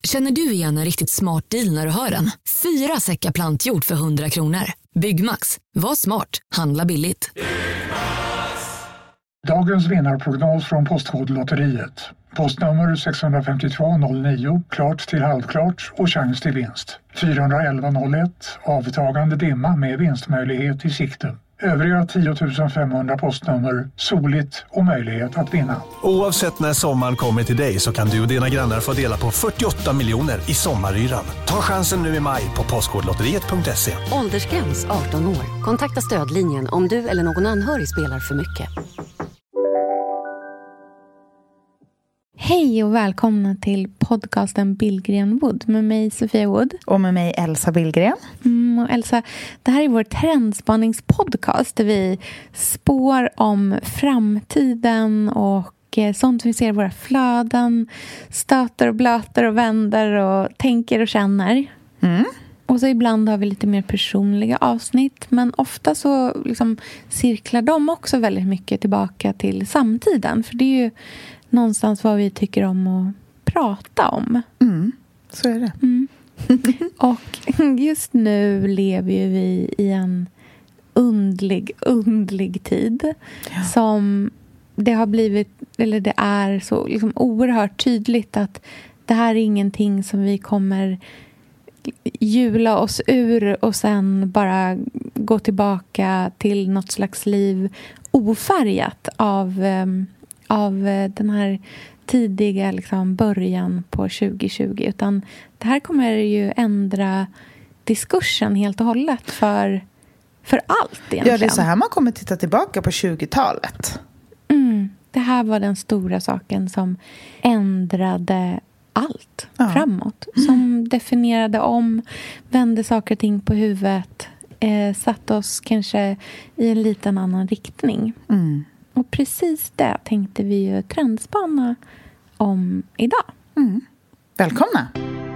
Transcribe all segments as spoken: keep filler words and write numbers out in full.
Känner du igen en riktigt smart deal när du hör den? Fyra säckar plantjord för hundra kronor. Byggmax. Var smart. Handla billigt. Dagens vinnarprognos från Postkodlotteriet. Postnummer sex fem två noll nio, klart till halvklart och chans till vinst. fyra ett ett noll ett, avtagande dimma med vinstmöjlighet i sikte. Övriga tio tusen femhundra postnummer, soligt och möjlighet att vinna. Oavsett när sommaren kommer till dig så kan du och dina grannar få dela på fyrtioåtta miljoner i sommaryran. Ta chansen nu i maj på postkodlotteriet punkt se. Åldersgräns arton år. Kontakta stödlinjen om du eller någon anhörig spelar för mycket. Hej och välkomna till podcasten Billgren Wood med mig Sofia Wood. Och med mig Elsa Billgren. Mm, och Elsa, det här är vår trendspaningspodcast där vi spår om framtiden och eh, sånt vi ser i våra flöden, stöter och blöter och vänder och tänker och känner. Mm. Och så ibland har vi lite mer personliga avsnitt, men ofta så liksom cirklar de också väldigt mycket tillbaka till samtiden. För det är ju någonstans vad vi tycker om att prata om. Mm, så är det. Mm. Och just nu lever ju vi i en undlig, undlig tid. Ja. Som det har blivit, eller det är så liksom oerhört tydligt att det här är ingenting som vi kommer jula oss ur och sen bara gå tillbaka till något slags liv ofärgat av, av den här tidiga liksom början på tjugo tjugo, utan det här kommer ju ändra diskursen helt och hållet för, för allt egentligen. Ja, det är så här man kommer titta tillbaka på tjugotalet. Mm, det här var den stora saken som ändrade allt ja. framåt. Som mm. definierade om, vände saker och ting på huvudet, eh, satt oss kanske i en liten annan riktning. Mm. Och precis det tänkte vi ju trendspana om idag. Mm. Välkomna!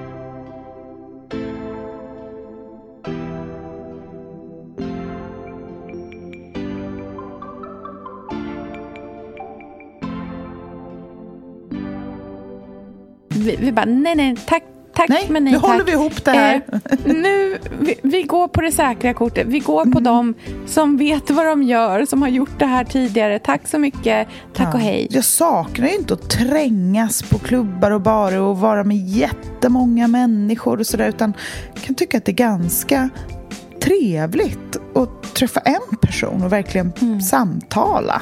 Vi, vi bara, nej, nej, tack. Tack, nej, men nej, nu tack. håller vi ihop det här. Eh, nu, vi, vi går på det säkra kortet. Vi går på mm. dem som vet vad de gör, som har gjort det här tidigare. Tack så mycket. Tack ja. och hej. Jag saknar ju inte att trängas på klubbar och barer och vara med jättemånga människor och sådär, utan kan tycka att det är ganska trevligt att träffa en person och verkligen mm. samtala.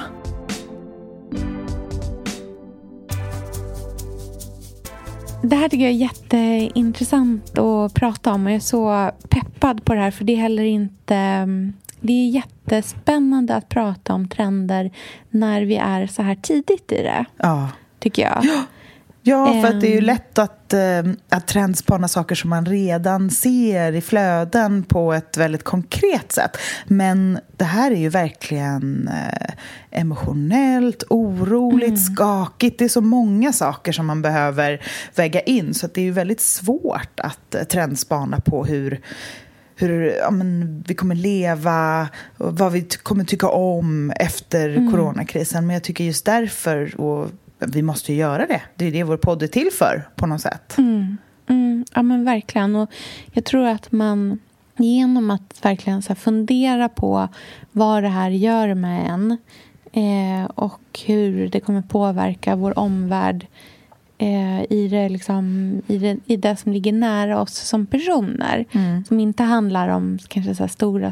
Det här tycker jag är jätteintressant att prata om och jag är så peppad på det här, för det är heller inte, det är jättespännande att prata om trender när vi är så här tidigt i det. Ja. Tycker jag. Ja. Ja, för att det är ju lätt att, att trendspana saker som man redan ser i flöden på ett väldigt konkret sätt. Men det här är ju verkligen emotionellt, oroligt, mm. skakigt. Det är så många saker som man behöver väga in. Så att det är ju väldigt svårt att trendspana på hur... hur ja, men, vi kommer leva, vad vi t- kommer tycka om efter mm. coronakrisen. Men jag tycker just därför... och vi måste ju göra det. Det är det vår podd är till för på något sätt. Mm. Mm. Ja, men verkligen. Och jag tror att man genom att verkligen så här fundera på vad det här gör med en eh, och hur det kommer påverka vår omvärld eh, i, det, liksom, i, det, i det som ligger nära oss som personer. Mm. Som inte handlar om kanske så här stora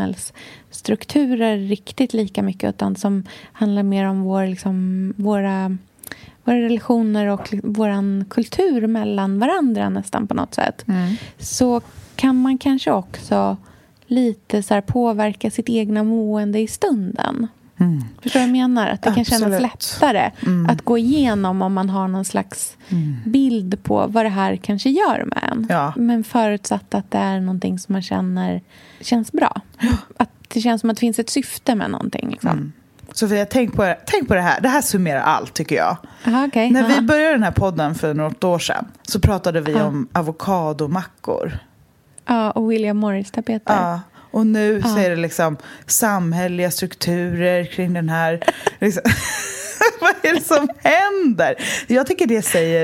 samhällsstrukturer riktigt lika mycket, utan som handlar mer om vår, liksom, våra... våra relationer och våran kultur mellan varandra nästan på något sätt. Mm. Så kan man kanske också lite så här påverka sitt egna mående i stunden. Mm. Förstår du vad jag menar? Att det Absolut. kan kännas lättare mm. att gå igenom om man har någon slags mm. bild på vad det här kanske gör med en. Ja. Men förutsatt att det är någonting som man känner känns bra. Ja. Att det känns som att det finns ett syfte med någonting liksom. Mm. Sofia, tänk på, tänk på det här. Det här summerar allt, tycker jag. Aha, okay. När Aha. vi började den här podden för något år sedan så pratade vi Aha. om avokadomackor. Ja, och William Morris-tapeter. Ja, och nu Ja. så är det liksom samhälleliga strukturer kring den här... liksom, vad är det som händer? Jag tycker det säger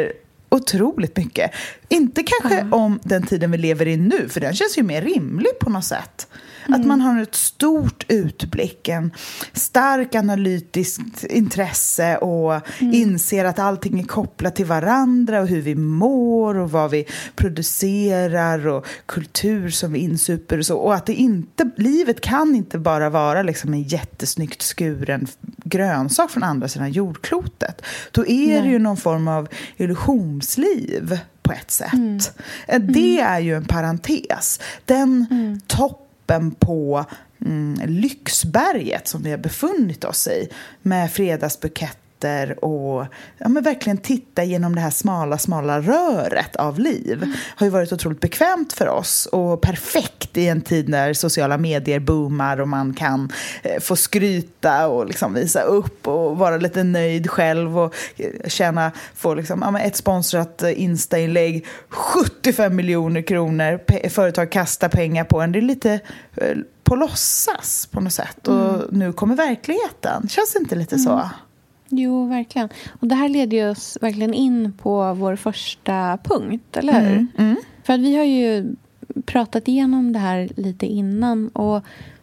otroligt mycket. Inte kanske mm. om den tiden vi lever i nu, för den känns ju mer rimlig på något sätt. Mm. Att man har ett stort utblick, en stark analytiskt intresse och mm. inser att allting är kopplat till varandra och hur vi mår och vad vi producerar och kultur som vi insuper och så. Och att det inte, livet kan inte bara vara liksom en jättesnyggt skuren grönsak från andra sidan jordklotet. Då är Nej. det ju någon form av illusionsliv på ett sätt. Mm. Det är ju en parentes. Den mm. topp på mm, Lyxberget som vi har befunnit oss i med fredagsbuketter och ja, men verkligen titta genom det här smala, smala röret av liv mm. har ju varit otroligt bekvämt för oss och perfekt i en tid när sociala medier boomar och man kan eh, få skryta och liksom visa upp och vara lite nöjd själv och eh, känna, få liksom, ja, men ett sponsrat Insta-inlägg, sjuttiofem miljoner kronor pe- företag kastar pengar på en, det är lite eh, på låtsas på något sätt och mm. nu kommer verkligheten, känns det inte lite mm. så? Jo, verkligen. Och det här leder ju oss verkligen in på vår första punkt, eller hur? Mm, mm. För att vi har ju pratat igenom det här lite innan och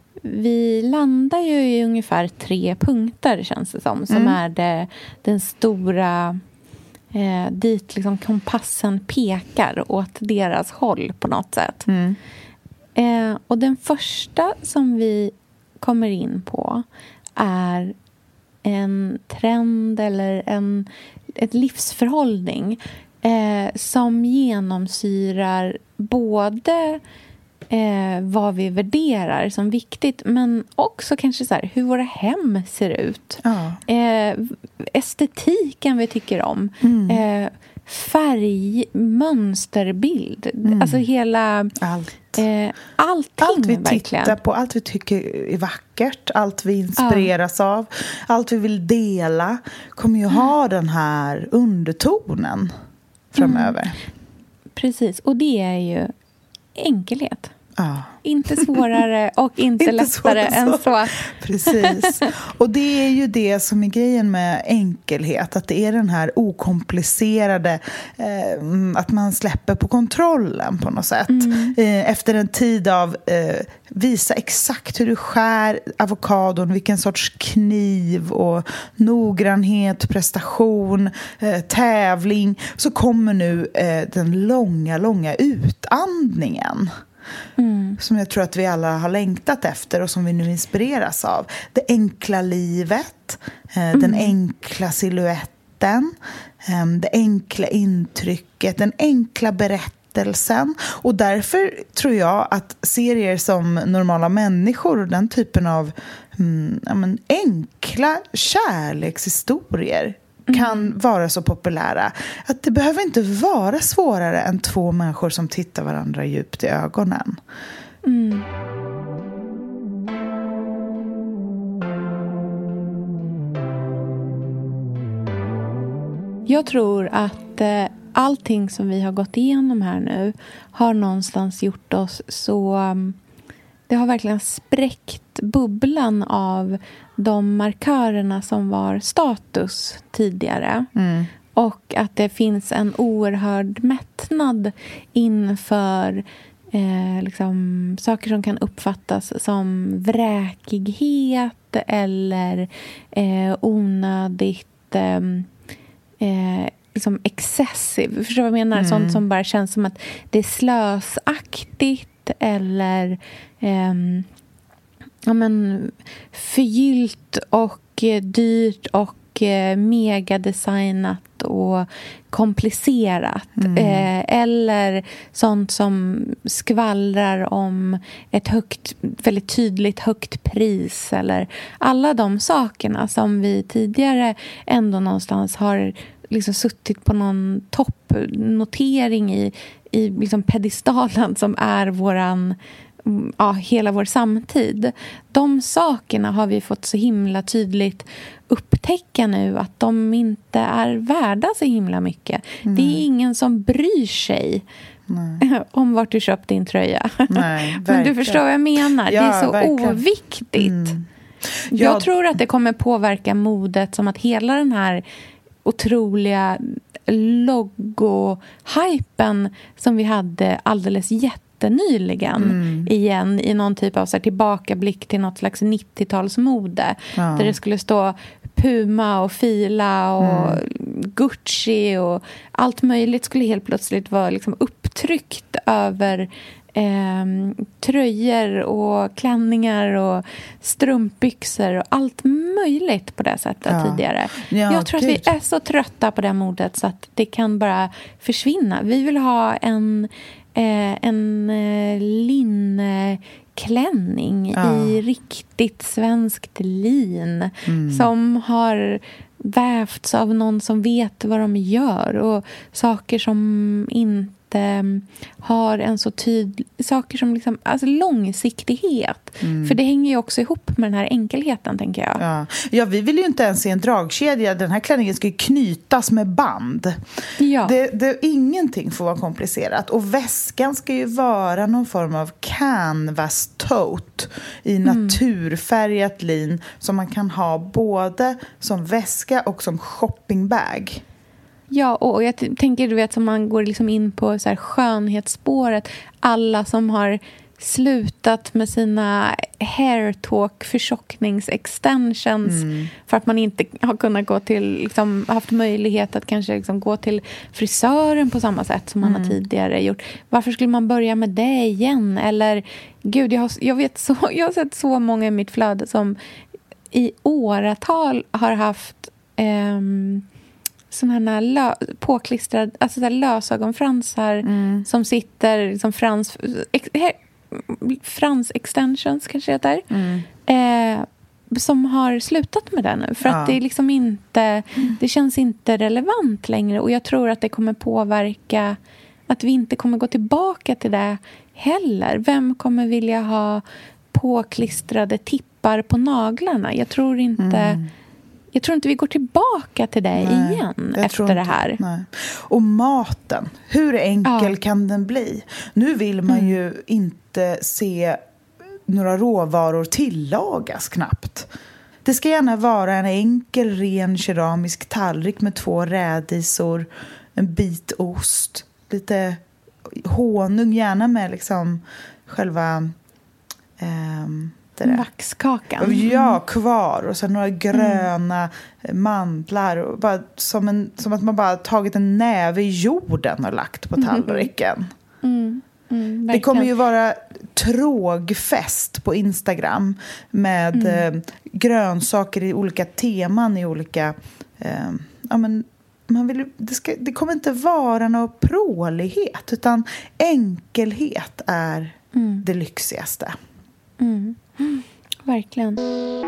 vi landar ju i ungefär tre punkter, känns det som, som mm. är det, den stora eh, dit liksom kompassen pekar åt deras håll på något sätt. Mm. Eh, och den första som vi kommer in på är en trend eller en ett livsförhållning eh, som genomsyrar både eh, vad vi värderar som viktigt, men också kanske så här, hur våra hem ser ut. Ja. Eh, estetiken vi tycker om. Mm. Eh, färg, mönsterbild. Mm. Alltså hela... Allt. Eh, allting, allt vi verkligen. tittar på, allt vi tycker är vackert, allt vi inspireras ja. av, allt vi vill dela kommer ju mm. ha den här undertonen framöver. Mm. Precis, och det är ju enkelhet. Ja. Inte svårare och inte, inte lättare än så. Precis. Och det är ju det som är grejen med enkelhet. Att det är den här okomplicerade, eh, att man släpper på kontrollen på något sätt. Mm. Eh, efter en tid av eh, visa exakt hur du skär avokadon, vilken sorts kniv och noggrannhet, prestation, eh, tävling. Så kommer nu eh, den långa, långa utandningen. Mm. Som jag tror att vi alla har längtat efter och som vi nu inspireras av. Det enkla livet, eh, mm. den enkla siluetten, eh, det enkla intrycket, den enkla berättelsen. Och därför tror jag att serier som Normala människor och den typen av mm, ja, men enkla kärlekshistorier kan mm. vara så populära. Att det behöver inte vara svårare än två människor som tittar varandra djupt i ögonen. Mm. Jag tror att eh, allting som vi har gått igenom här nu har någonstans gjort oss så... Um, det har verkligen spräckt bubblan av de markörerna som var status tidigare. Mm. Och att det finns en oerhörd mättnad inför eh, liksom, saker som kan uppfattas som vräkighet eller eh, onödigt eh, eh, liksom excessive. Förstår du vad jag menar? Mm. Sånt som bara känns som att det är slösaktigt eller eh, ja, men förgyllt och eh, dyrt och eh, megadesignat och komplicerat. Mm. Eh, eller sånt som skvallrar om ett högt, väldigt tydligt högt pris. Eller alla de sakerna som vi tidigare ändå någonstans har liksom suttit på någon toppnotering i, i liksom pedestalen som är våran, ja, hela vår samtid. De sakerna har vi fått så himla tydligt upptäcka nu att de inte är värda så himla mycket. Mm. Det är ingen som bryr sig Nej. om vart du köpt din tröja. Nej, men du förstår vad jag menar. Ja, det är så verkligen. oviktigt. Mm. Ja. Jag tror att det kommer påverka modet som att hela den här otroliga logo-hypen som vi hade alldeles jättenyligen mm. igen i någon typ av så här, tillbakablick till något slags nittiotalsmode ja. Där det skulle stå Puma och Fila och mm. Gucci och allt möjligt skulle helt plötsligt vara liksom upptryckt över eh, tröjor och klänningar och strumpbyxor och allt möjligt på det sättet ja. Tidigare. Ja, jag tror gud. Att vi är så trötta på det modet så att det kan bara försvinna. Vi vill ha en, eh, en eh, linne klänning ja. I riktigt svenskt lin mm. som har vävts av någon som vet vad de gör och saker som inte har en så tydlig saker som liksom, alltså långsiktighet mm. för det hänger ju också ihop med den här enkelheten tänker jag. Ja. ja, vi vill ju inte ens se en dragkedja. Den här klänningen ska ju knytas med band. Ja. Det, det, ingenting får vara komplicerat och väskan ska ju vara någon form av canvas tote i naturfärgat lin som man kan ha både som väska och som shoppingbag. Ja, och jag t- tänker du vet som man går liksom in på så här skönhetsspåret. Alla som har slutat med sina hair talk förtjockningsextensions mm. för att man inte har kunnat gå till liksom, haft möjlighet att kanske liksom gå till frisören på samma sätt som man mm. har tidigare gjort. Varför skulle man börja med det igen? Eller gud, jag har, jag vet så, jag har sett så många i mitt flöde som i åratal har haft ehm, sådana här lö, påklistrade alltså så lösögonfransar mm. som sitter liksom frans ex, he, frans extensions kanske heter mm. eh, som har slutat med det nu för ja. Att det är liksom inte det känns inte relevant längre och jag tror att det kommer påverka att vi inte kommer gå tillbaka till det heller. Vem kommer vilja ha påklistrade tippar på naglarna? Jag tror inte mm. Jag tror inte vi går tillbaka till det nej, igen efter det här. Nej. Och maten, hur enkel ja. Kan den bli? Nu vill man mm. ju inte se några råvaror tillagas knappt. Det ska gärna vara en enkel, ren keramisk tallrik med två rädisor, en bit ost, lite honung, gärna med liksom själva... Um, vaxkakan. Ja, kvar. Och sen några gröna mm. mandlar. Och bara, som, en, som att man bara tagit en näve i jorden och lagt på tallriken. Mm. Mm, det kommer ju vara trågfest på Instagram med mm. eh, grönsaker i olika teman i olika... Eh, ja, men man vill, det, ska, det kommer inte vara någon prålighet utan enkelhet är mm. det lyxigaste. Mm. Mm, verkligen.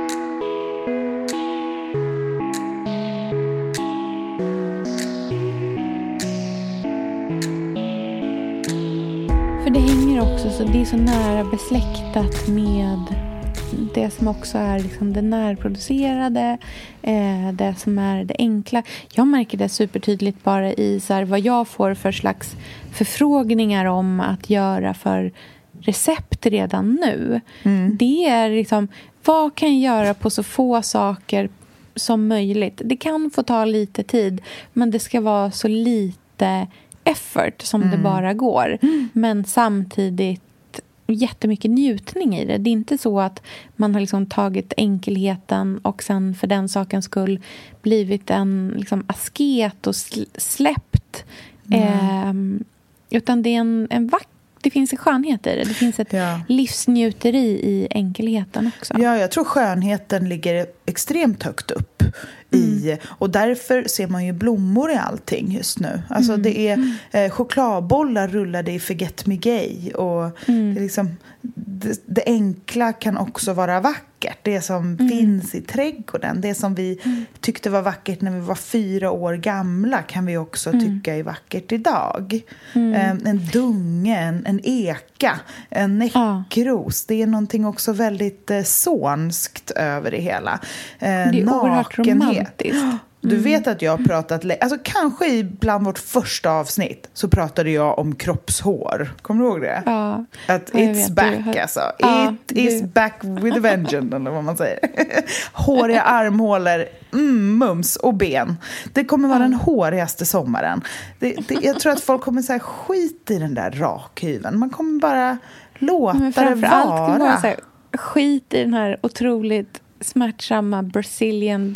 För det hänger också så det är så nära besläktat med det som också är liksom det närproducerade, eh, det som är det enkla. Jag märker det supertydligt bara i så här, vad jag får för slags förfrågningar om att göra för recept redan nu. Mm. Det är liksom, vad kan jag göra på så få saker som möjligt? Det kan få ta lite tid, men det ska vara så lite effort som mm. det bara går. Mm. Men samtidigt jättemycket njutning i det. Det är inte så att man har liksom tagit enkelheten och sen för den sakens skull blivit en liksom asket och släppt. Mm. Eh, utan det är en, en vacker det finns en skönhet i det. Det finns ett ja. livsnjuteri i enkelheten också. Ja, jag tror skönheten ligger extremt högt upp. Mm. I, och därför ser man ju blommor i allting just nu. Alltså mm. det är eh, chokladbollar rullade i Forget Me Gay. Och mm. det, är liksom, det, det enkla kan också vara vackert. Det som mm. finns i trädgården. Det som vi mm. tyckte var vackert när vi var fyra år gamla kan vi också mm. tycka är vackert idag. Mm. Eh, en dunge, en, en eka, en näckros. Ja. Det är någonting också väldigt eh, sånskt över det hela. Eh, det är oerhört romantiskt. Du mm. vet att jag har pratat... Alltså kanske i bland vårt första avsnitt så pratade jag om kroppshår. Kommer du ihåg det? Ja. Att it's back, har... alltså. Ja, It du... is back with a vengeance, eller vad man säger. Håriga armhålor, mm, mums och ben. Det kommer vara ja. den hårigaste sommaren. Det, det, jag tror att folk kommer säga skit i den där rakhyveln. Man kommer bara låta Men det vara. Allt kommer vara så här, skit i den här otroligt smärtsamma Brazilian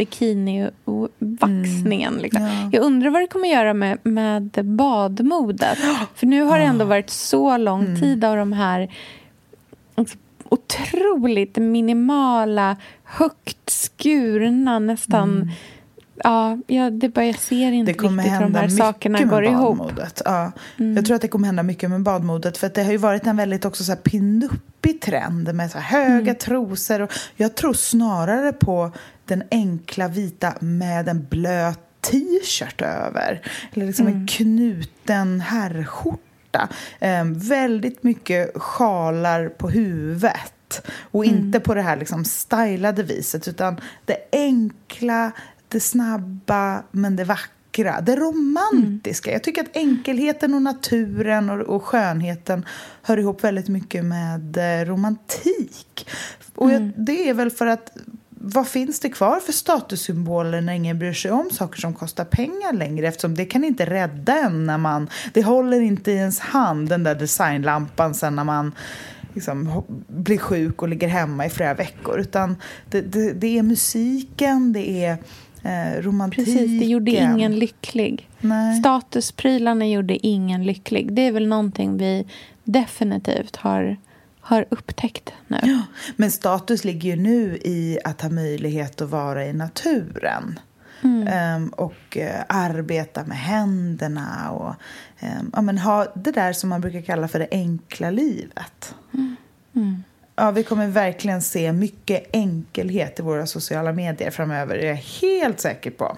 bikini-vaxningen. Mm. Liksom. Ja. Jag undrar vad det kommer göra med, med badmodet. För nu har det ändå varit så lång mm. tid av de här alltså, otroligt minimala, högt skurna, nästan... Mm. Ja, ja, det bara, jag ser inte riktigt hur de här sakerna går ihop. Ja. Mm. Jag tror att det kommer hända mycket med badmodet. För att det har ju varit en väldigt också så här pinuppig trend med så här höga mm. trosor. Och jag tror snarare på den enkla vita med en blöt t-shirt över. Eller liksom mm. en knuten herrskjorta. Eh, väldigt mycket sjalar på huvudet. Och mm. inte på det här liksom stylade viset. Utan det enkla... det snabba, men det vackra. Det romantiska. Mm. Jag tycker att enkelheten och naturen och, och skönheten hör ihop väldigt mycket med eh, romantik. Och mm. jag, det är väl för att vad finns det kvar för statussymboler när ingen bryr sig om saker som kostar pengar längre? Eftersom det kan inte rädda en när man... Det håller inte i ens hand, den där designlampan, sen när man... Liksom, blir sjuk och ligger hemma i flera veckor. Utan det, det, det är musiken, det är eh, romantiken. Precis, det gjorde ingen lycklig. Nej. Statusprylarna gjorde ingen lycklig. Det är väl någonting vi definitivt har, har upptäckt nu. Ja, men status ligger ju nu i att ha möjlighet att vara i naturen. Mm. Um, och uh, arbeta med händerna och um, ja, men ha det där som man brukar kalla för det enkla livet. Mm. Mm. Ja, vi kommer verkligen se mycket enkelhet i våra sociala medier framöver, det är jag helt säker på.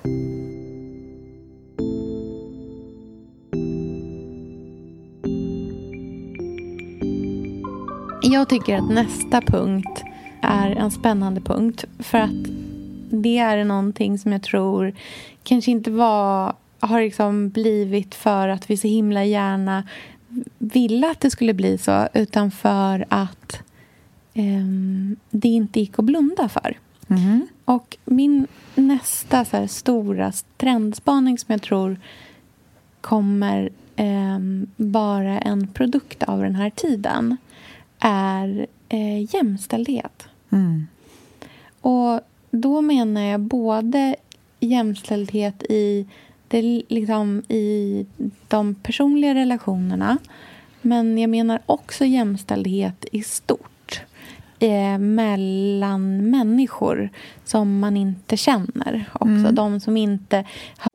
Jag tycker att nästa punkt är en spännande punkt för att det är någonting som jag tror kanske inte var, har liksom blivit för att vi så himla gärna ville att det skulle bli så, utan för att eh, det inte gick att blunda för. Mm. Och min nästa så här stora trendspaning som jag tror kommer eh, vara en produkt av den här tiden är eh, jämställdhet. Mm. Och då menar jag både jämställdhet i, det, liksom, i de personliga relationerna, men jag menar också jämställdhet i stort eh, mellan människor som man inte känner. Också mm. de som inte...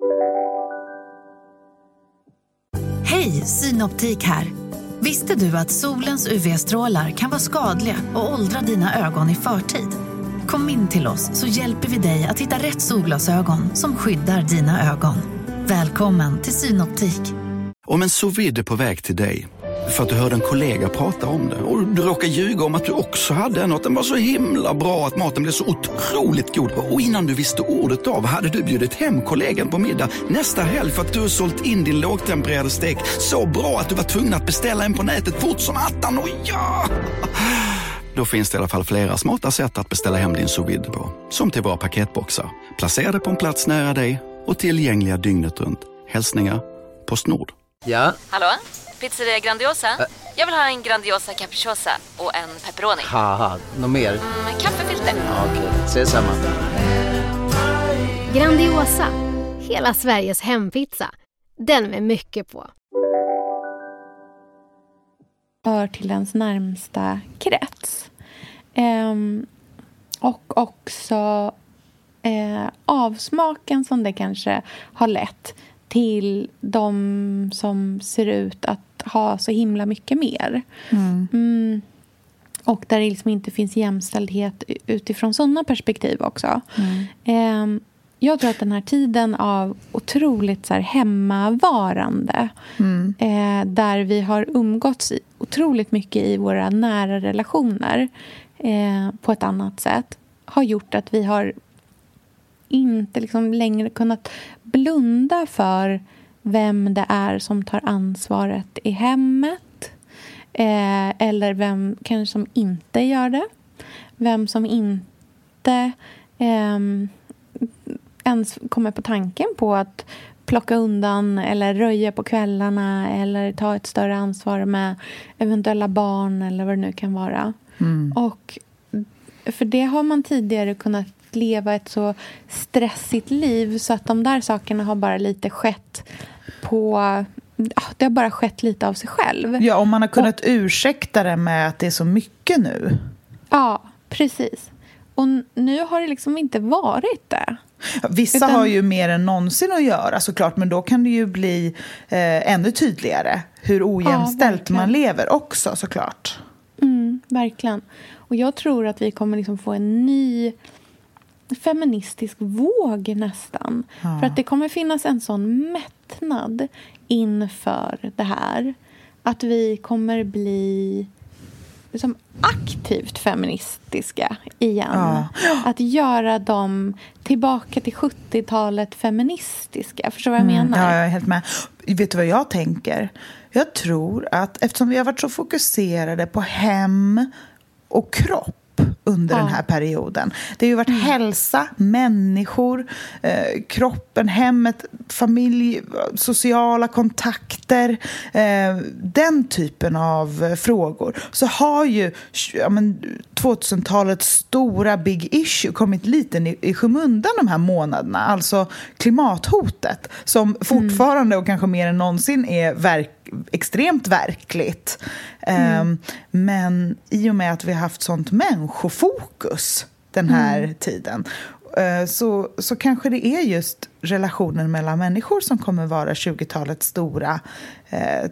Hej, Synoptik här. Visste du att solens U V-strålar kan vara skadliga och åldra dina ögon i förtid? Kom in till oss så hjälper vi dig att hitta rätt solglasögon som skyddar dina ögon. Välkommen till Synoptik. Om en sous vide är på väg till dig för att du hörde en kollega prata om det och du råkar ljuga om att du också hade en och att den var så himla bra att maten blev så otroligt god. Och innan du visste ordet av hade du bjudit hem kollegan på middag nästa helg för att du har sålt in din lågtempererade stek så bra att du var tvungen att beställa en på nätet fort som attan. Och ja... Då finns det i alla fall flera smarta sätt att beställa hem din sous vide på. Som till våra paketboxar. Placerade på en plats nära dig och tillgängliga dygnet runt. Hälsningar Postnord. Ja? Hallå? Pizzeria Grandiosa? Ä Jag vill ha en Grandiosa capriciosa och en pepperoni. Haha, något mer? Mm, kaffefilter. Ja, okej, okay. Ses samma. Grandiosa, hela Sveriges hempizza. Den med mycket på. Hör till ens närmsta krets. Ehm, och också eh, avsmaken som det kanske har lett till de som ser ut att ha så himla mycket mer. Mm. Mm. Och där det liksom inte finns jämställdhet utifrån sådana perspektiv också. Mm. Ehm, jag tror att den här tiden av otroligt så här hemmavarande mm. eh, där vi har umgåtts i, otroligt mycket i våra nära relationer eh, på ett annat sätt har gjort att vi har inte liksom längre kunnat blunda för vem det är som tar ansvaret i hemmet. Eh, eller vem kanske som inte gör det. Vem som inte eh, ens kommer på tanken på att plocka undan eller röja på kvällarna eller ta ett större ansvar med eventuella barn eller vad det nu kan vara. Mm. Och för det har man tidigare kunnat leva ett så stressigt liv så att de där sakerna har bara lite skett på... Det har bara skett lite av sig själv. Ja, och man har kunnat och, ursäkta det med att det är så mycket nu. Ja, precis. Och nu har det liksom inte varit det. Vissa Utan, har ju mer än någonsin att göra såklart, men då kan det ju bli eh, ännu tydligare hur ojämställt ja, man lever också såklart. Mm, verkligen. Och jag tror att vi kommer liksom få en ny feministisk våg nästan. Ja. För att det kommer finnas en sån mättnad inför det här. Att vi kommer bli liksom aktivt feministiska igen. Ja. Att göra dem tillbaka till sjuttiotalet feministiska. Förstår du vad jag mm, menar? Ja, jag är helt med. Vet du vad jag tänker? Jag tror att eftersom vi har varit så fokuserade på hem och kropp under ja. den här perioden. Det har ju varit mm. hälsa, människor, eh, kroppen, hemmet, familj, sociala kontakter, eh, den typen av frågor. Så har ju ja, men, tvåtusentalets stora big issue kommit lite i, i skymundan de här månaderna. Alltså klimathotet som fortfarande mm. och kanske mer än någonsin är verk extremt verkligt. Mm. Um, men i och med att vi har haft sånt människofokus den här mm. tiden uh, så, så kanske det är just relationen mellan människor som kommer vara tjugotalets stora uh,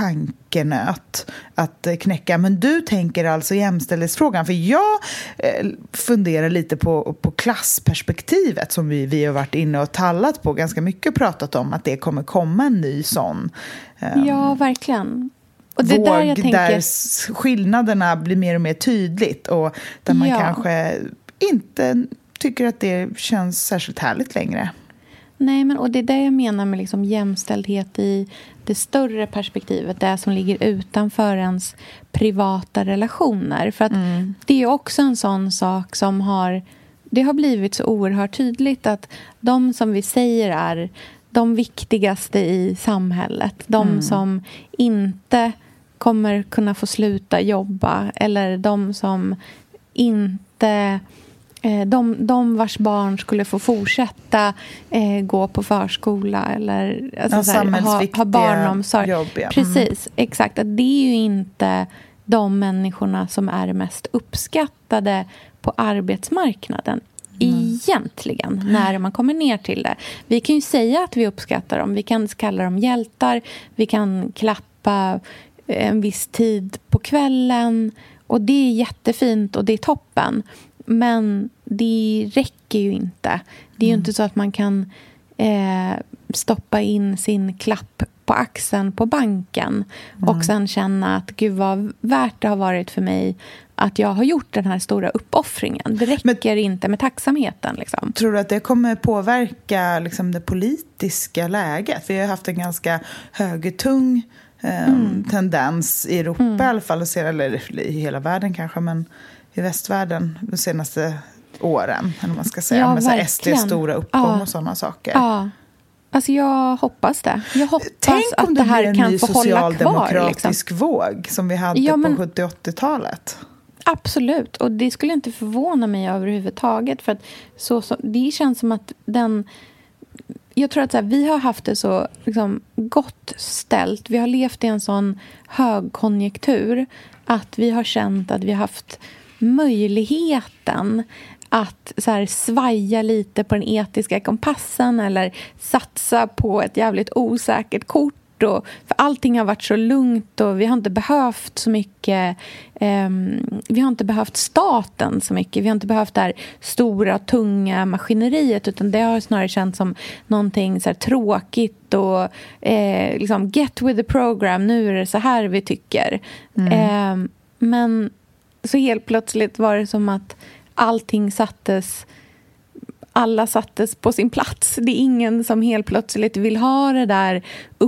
tankenöt att knäcka. Men du tänker alltså jämställdhetsfrågan, för jag eh, funderar lite på, på klassperspektivet som vi, vi har varit inne och tallat på ganska mycket, pratat om att det kommer komma en ny sån eh, ja, verkligen. Och det våg där, jag tänker... där skillnaderna blir mer och mer tydligt och där man ja. kanske inte tycker att det känns särskilt härligt längre. Nej, men och det är det jag menar med liksom jämställdhet i det större perspektivet, det som ligger utanför ens privata relationer. För att mm. det är också en sån sak som har, det har blivit så oerhört tydligt att de som vi säger är de viktigaste i samhället, de mm. som inte kommer kunna få sluta jobba eller de som inte... De, de vars barn skulle få fortsätta eh, gå på förskola eller alltså, ja, så här, ha, ha barnomsorg. Jobb, ja. Precis, mm. exakt. Att det är ju inte de människorna som är mest uppskattade på arbetsmarknaden mm. egentligen, när man kommer ner till det. Vi kan ju säga att vi uppskattar dem. Vi kan kalla dem hjältar. Vi kan klappa en viss tid på kvällen. Och det är jättefint och det är toppen. Men det räcker ju inte. Det är ju mm. inte så att man kan eh, stoppa in sin klapp på axeln på banken mm. och sen känna att gud vad värt det har varit för mig att jag har gjort den här stora uppoffringen. Det räcker Men, inte med tacksamheten. Liksom. Tror du att det kommer påverka liksom, det politiska läget? Vi har haft en ganska högertung eh, mm. tendens i Europa mm. i alla fall, eller i hela världen kanske, men i västvärlden de senaste åren, eller man ska säga, ja, med så S D:s stora uppgång ja. och sådana saker. Ja, alltså jag hoppas det. Jag hoppas Tänk att om det, det här blir en kan ny få hålla kvar. socialdemokratisk Liksom. våg som vi hade ja, men, på sjuttio- och åttiotalet. Absolut, och det skulle inte förvåna mig överhuvudtaget. För att så, så, det känns som att den... Jag tror att så här, vi har haft det så liksom, gott ställt. Vi har levt i en sån högkonjunktur att vi har känt att vi har haft möjligheten att så här, svaja lite på den etiska kompassen eller satsa på ett jävligt osäkert kort. Och, för allting har varit så lugnt och vi har inte behövt så mycket eh, vi har inte behövt staten så mycket. Vi har inte behövt det här stora, tunga maskineriet, utan det har snarare känts som någonting så här tråkigt och eh, liksom get with the program, nu är det så här vi tycker. Mm. Eh, men så helt plötsligt var det som att allting sattes alla sattes på sin plats. Det är ingen som helt plötsligt vill ha det där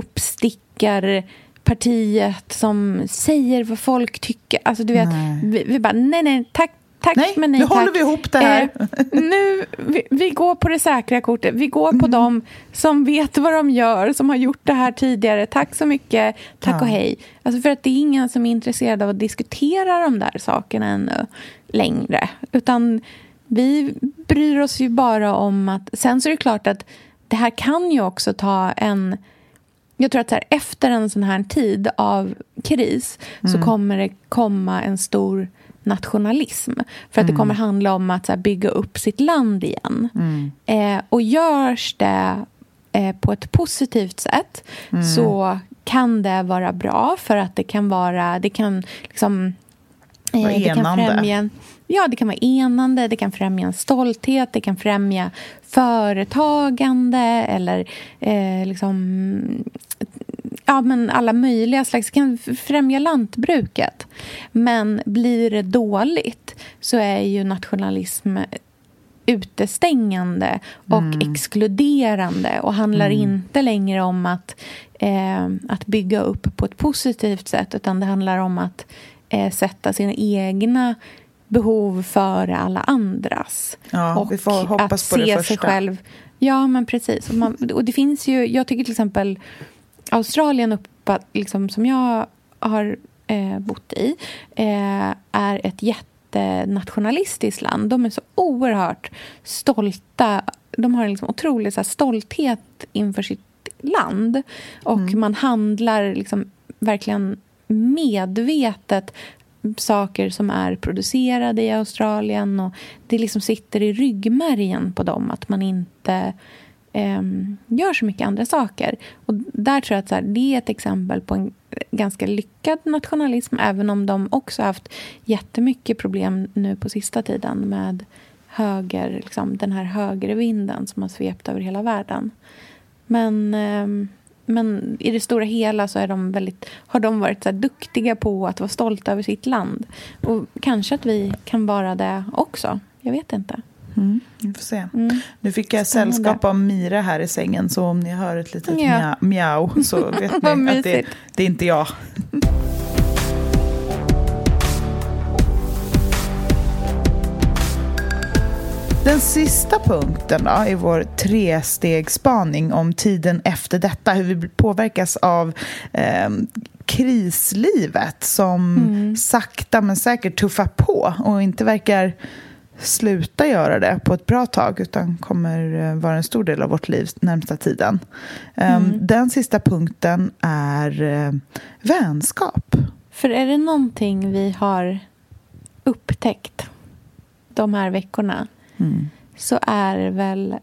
uppstickarpartiet som säger vad folk tycker. Alltså du vet, vi, vi bara nej nej tack. Tack, nej, men nej, nu tack. håller vi ihop det här. Eh, nu, vi, vi går på det säkra kortet. Vi går på mm. dem som vet vad de gör, som har gjort det här tidigare. Tack så mycket, tack ja. och hej. Alltså för att det är ingen som är intresserad av att diskutera de där sakerna ännu längre. Utan vi bryr oss ju bara om att... Sen så är det klart att det här kan ju också ta en... Jag tror att så här, efter en sån här tid av kris mm. så kommer det komma en stor... nationalism. För att mm. det kommer handla om att så här, bygga upp sitt land igen. Mm. Eh, och görs det eh, på ett positivt sätt mm. så kan det vara bra för att det kan vara det kan liksom eh, det kan främja ja, det kan vara enande, det kan främja en stolthet, det kan främja företagande eller eh, liksom ja, men alla möjliga slags kan främja lantbruket. Men blir det dåligt så är ju nationalism utestängande och mm. exkluderande och handlar mm. inte längre om att, eh, att bygga upp på ett positivt sätt, utan det handlar om att eh, sätta sina egna behov före alla andras. Ja, och vi får hoppas att på det se första. sig själv. Ja, men precis. Och, man, och det finns ju, jag tycker till exempel Australien uppa, liksom, som jag har eh, bott i eh, är ett jättenationalistiskt land. De är så oerhört stolta. De har en liksom otrolig så här, stolthet inför sitt land. Och mm. man handlar liksom, verkligen medvetet saker som är producerade i Australien. Och det liksom sitter i ryggmärgen på dem att man inte... Um, gör så mycket andra saker. Och där tror jag att så här, det är ett exempel på en ganska lyckad nationalism, även om de också haft jättemycket problem nu på sista tiden med höger, liksom, den här högervinden som har svept över hela världen. Men, um, men i det stora hela så är de väldigt, har de varit så här duktiga på att vara stolta över sitt land. Och kanske att vi kan vara det också. Jag vet inte. Mm, vi får se. Mm. Nu fick jag sällskap av Mira här i sängen, så om ni hör ett litet ja. mjau så vet ni att det, det är inte jag. Den sista punkten då, i vår trestegsspaning om tiden efter detta, hur vi påverkas av eh, krislivet som mm. sakta men säkert tuffar på och inte verkar sluta göra det på ett bra tag, utan kommer vara en stor del av vårt liv närmsta tiden. Mm. Den sista punkten är vänskap. För är det någonting vi har upptäckt de här veckorna mm. så är det väl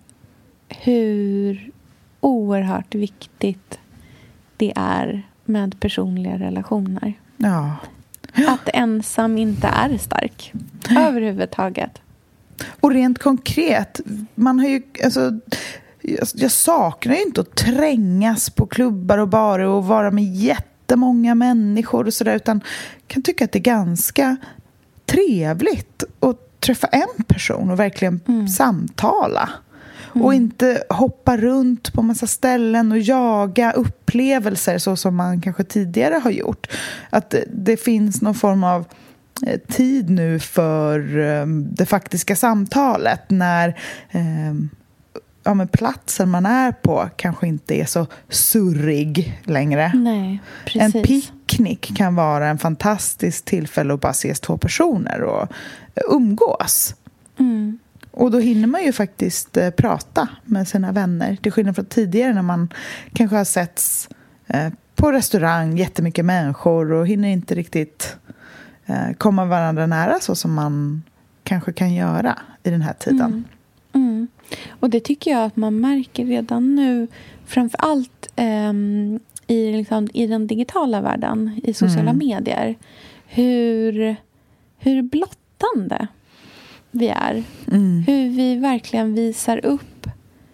hur oerhört viktigt det är med personliga relationer. Ja. Att ensam inte är stark överhuvudtaget. Och rent konkret, man har ju, alltså, jag, jag saknar ju inte att trängas på klubbar och barer och vara med jättemånga människor och sådär, utan kan tycka att det är ganska trevligt att träffa en person och verkligen mm. samtala. Mm. Och inte hoppa runt på massa ställen och jaga upplevelser så som man kanske tidigare har gjort. Att det, det finns någon form av eh, tid nu för eh, det faktiska samtalet när eh, ja, men platsen man är på kanske inte är så surrig längre. Nej, precis. En picknick kan vara en fantastisk tillfälle att bara ses två personer och umgås. Mm. Och då hinner man ju faktiskt eh, prata med sina vänner. Till skillnad från tidigare när man kanske har setts eh, på restaurang, jättemycket människor och hinner inte riktigt eh, komma varandra nära så som man kanske kan göra i den här tiden. Mm. Mm. Och det tycker jag att man märker redan nu, framförallt eh, i, liksom, i den digitala världen, i sociala mm. medier. Hur, hur blottande vi är. Mm. Hur vi verkligen visar upp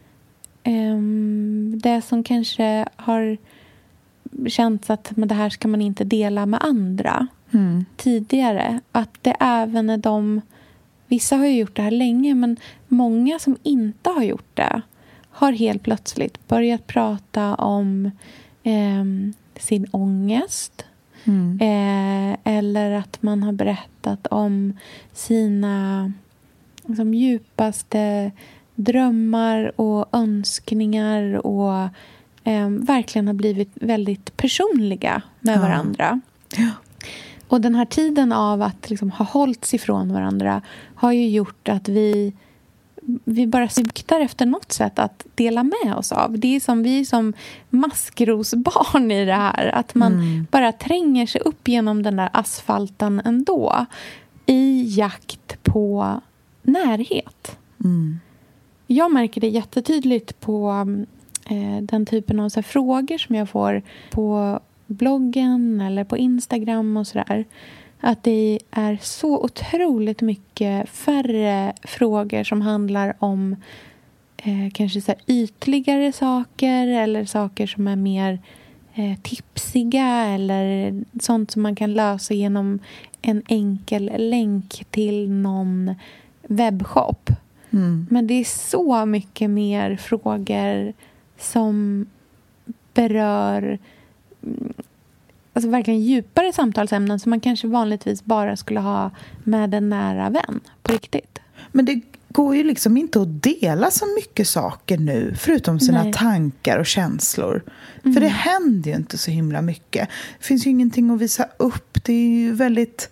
um, det som kanske har känts att men det här ska man inte dela med andra mm. tidigare. Att det även är de vissa har ju gjort det här länge, men många som inte har gjort det har helt plötsligt börjat prata om eh, sin ångest. Mm. Eh, eller att man har berättat om sina liksom, djupaste drömmar och önskningar och eh, verkligen har blivit väldigt personliga med ja. varandra. Ja. Och den här tiden av att liksom, ha hållits ifrån varandra har ju gjort att vi vi bara suktar efter något sätt att dela med oss av. Det är som vi som maskrosbarn i det här. Att man mm. bara tränger sig upp genom den där asfalten ändå. I jakt på närhet. Mm. Jag märker det jättetydligt på eh, den typen av så här, frågor som jag får på bloggen eller på Instagram och sådär. Att det är så otroligt mycket färre frågor som handlar om eh, kanske så här ytligare saker eller saker som är mer eh, tipsiga eller sånt som man kan lösa genom en enkel länk till någon webbshop. Mm. Men det är så mycket mer frågor som berör alltså verkligen djupare samtalsämnen som man kanske vanligtvis bara skulle ha med en nära vän på riktigt. Men det går ju liksom inte att dela så mycket saker nu förutom sina Nej. tankar och känslor. Mm. För det händer ju inte så himla mycket. Det finns ju ingenting att visa upp. Det är ju väldigt...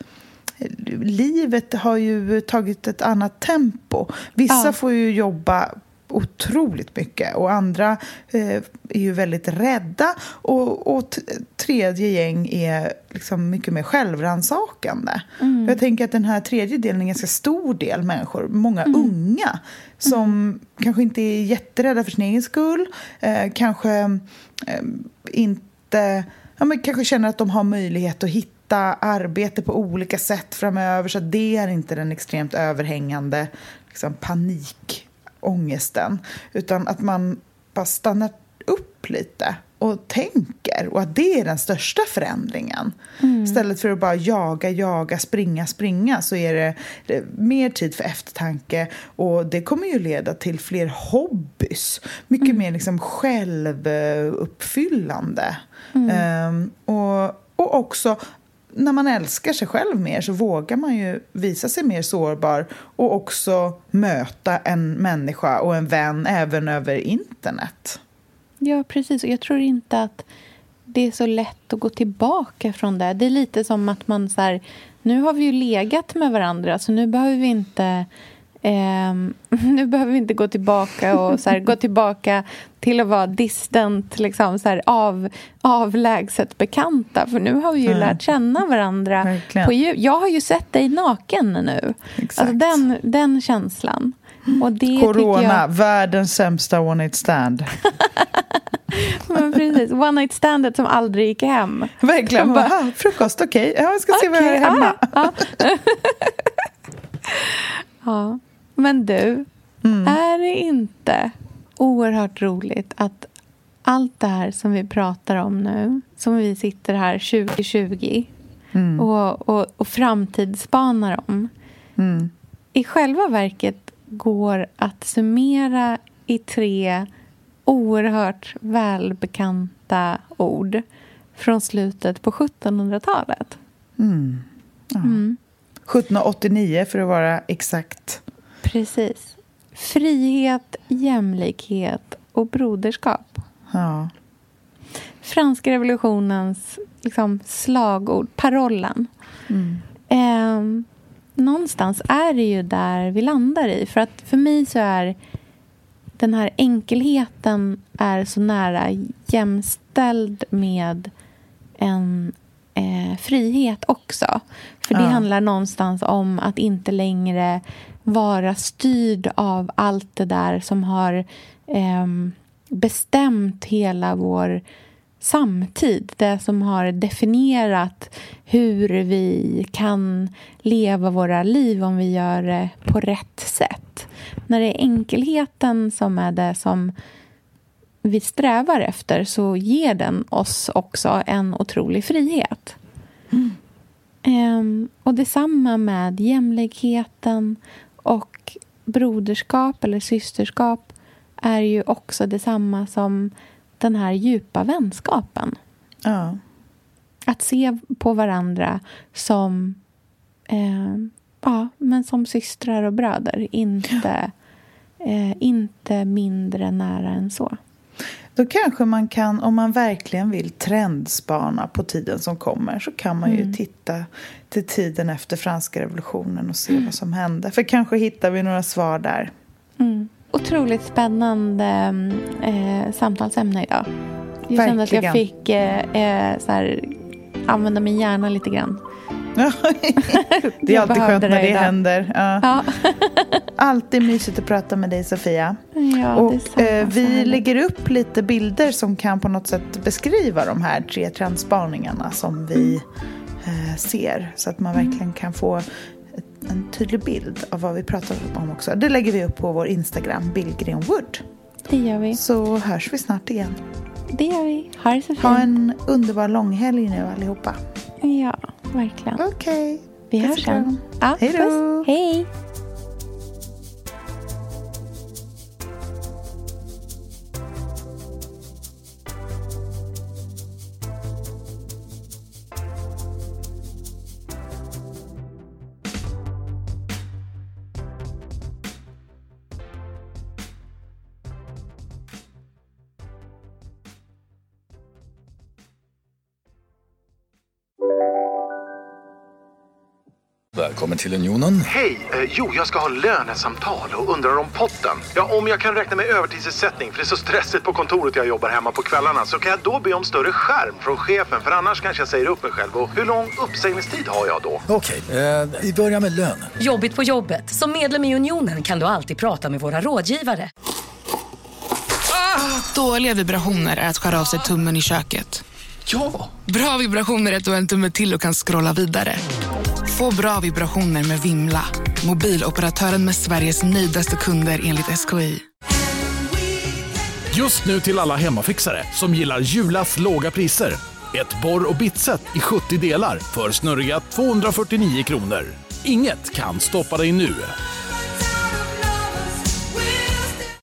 Livet har ju tagit ett annat tempo. Vissa ja. får ju jobba otroligt mycket och andra eh, är ju väldigt rädda och, och t- tredje gäng är liksom mycket mer självransakande. Mm. Jag tänker att den här tredje delen är en ganska stor del människor, många mm. unga som mm. kanske inte är jätterädda för sin egen skull, eh, kanske eh, inte ja, men kanske känner att de har möjlighet att hitta arbete på olika sätt framöver, så det är inte den extremt överhängande liksom, panik ångesten, utan att man bara stannar upp lite och tänker, och att det är den största förändringen. Mm. Istället för att bara jaga, jaga, springa, springa, så är det, det är mer tid för eftertanke, och det kommer ju leda till fler hobbys, mycket mm. mer liksom självuppfyllande. Mm. Um, och, och också när man älskar sig själv mer så vågar man ju visa sig mer sårbar och också möta en människa och en vän även över internet. Ja, precis. Och jag tror inte att det är så lätt att gå tillbaka från det. Det är lite som att man så här, nu har vi ju legat med varandra så nu behöver vi inte eh, nu behöver vi inte gå tillbaka och så här, gå tillbaka till att vara distant, liksom så här av, avlägset bekanta, för nu har vi ju mm. lärt känna varandra. Verkligen. På djup. Jag har ju sett dig naken nu. Exakt. Alltså den, den känslan. Och det Corona, jag... världens sämsta one night stand. Men precis, one night standet som aldrig gick hem. Verkligen, bara, ah, frukost, okej. Okay. Ja, jag ska se okay, vad jag är hemma. Ah, ah. Ja, men du, mm. är det inte oerhört roligt att allt det här som vi pratar om nu, som vi sitter här tjugo tjugo mm. och, och, och framtidsspanar om, mm. i själva verket går att summera i tre oerhört välbekanta ord från slutet på sjuttonhundratalet. Mm. Ja. Mm. sjuttonhundraåttionio för att vara exakt. Precis. Frihet, jämlikhet och broderskap. Ja. Franska revolutionens liksom, slagord, parollen. Mm. Eh, någonstans är det ju där vi landar i. För att för mig så är den här enkelheten är så nära jämställd med en eh, frihet också. För det ja. handlar någonstans om att inte längre vara styrd av allt det där som har eh, bestämt hela vår samtid. Det som har definierat hur vi kan leva våra liv om vi gör det på rätt sätt. När det är enkelheten som är det som vi strävar efter, så ger den oss också en otrolig frihet. Mm. Um, och detsamma med jämlikheten Och broderskap eller systerskap är ju också detsamma som den här djupa vänskapen. Ja. Att se på varandra som eh, ja, men som systrar och bröder. Inte, eh, inte mindre nära än så. Då kanske man kan, om man verkligen vill trendspana på tiden som kommer, så kan man mm. ju titta till tiden efter franska revolutionen och se mm. vad som hände. För kanske hittar vi några svar där. Mm. Otroligt spännande eh, samtalsämne idag. Jag verkligen. Kände att jag fick eh, eh, så här, använda min hjärna lite grann. Det är alltid skönt när det, det händer. Ja. Ja. Alltid mysigt att prata med dig, Sofia. Ja, och eh, vi lägger upp lite bilder som kan på något sätt beskriva de här tre trendspaningarna som vi eh, ser. Så att man verkligen kan få ett, en tydlig bild av vad vi pratar om också. Det lägger vi upp på vår Instagram, Billgren Wood. Det gör vi. Så hörs vi snart igen. Det gör vi. Ha det så fint. Ha en underbar långhelg nu allihopa. Ja, verkligen. Okej. Okay. Vi hörs sen. Ja, hej då. Hej. Välkommen till Unionen. Hej, eh, jo jag ska ha lönesamtal och undrar om potten. Ja, om jag kan räkna med övertidsersättning för det är så stressigt på kontoret jag jobbar hemma på kvällarna, så kan jag då be om större skärm från chefen, för annars kanske jag säger upp mig själv. Och hur lång uppsägningstid har jag då? Okej, eh, vi börjar med lön. Jobbigt på jobbet. Som medlem i Unionen kan du alltid prata med våra rådgivare. Ah, dåliga vibrationer är att skära av sig tummen i köket. Ja! Bra vibrationer är att du har en tumme till och kan scrolla vidare. Få bra vibrationer med Vimla. Mobiloperatören med Sveriges nöjdaste kunder enligt S K I. Just nu till alla hemmafixare som gillar Julas låga priser. Ett borr- och bitset i sjuttio delar för snurriga tvåhundrafyrtionio kronor. Inget kan stoppa dig nu.